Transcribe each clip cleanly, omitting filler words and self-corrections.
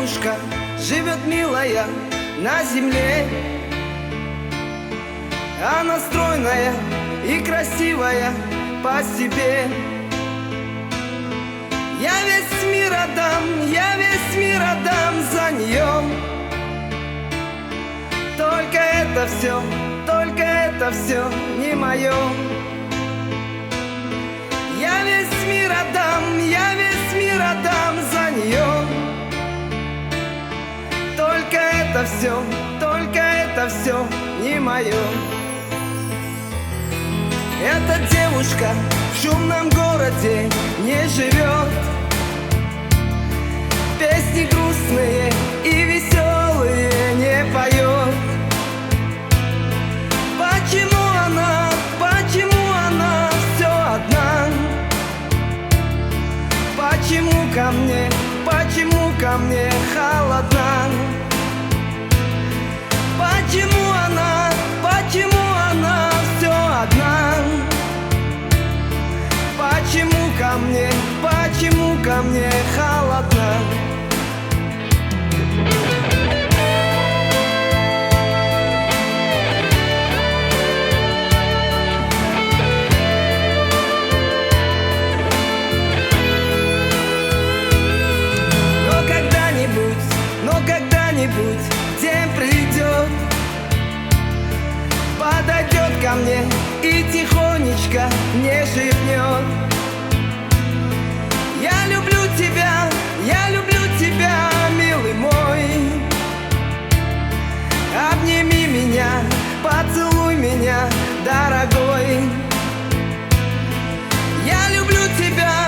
девушка живет милая на земле. Она стройная и красивая по себе. Я весь мир отдам, я весь мир отдам за нее. Только это все не мое. Я весь мир отдам, я весь мир отдам за нее. Только это все не мое. Эта девушка в шумном городе не живет. Песни грустные и веселые не поет. Почему она все одна? Почему ко мне холодна? Почему она все одна? Почему ко мне холодна? Но когда-нибудь день придет, подойдет ко мне и тихонечко мне шепнет: я люблю тебя, милый мой. Обними меня, поцелуй меня, дорогой. Я люблю тебя,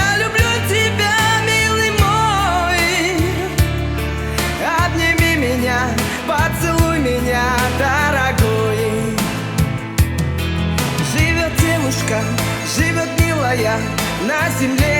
милый мой. Обними меня, поцелуй меня, дорогой. Живет девушка, живет милая на земле.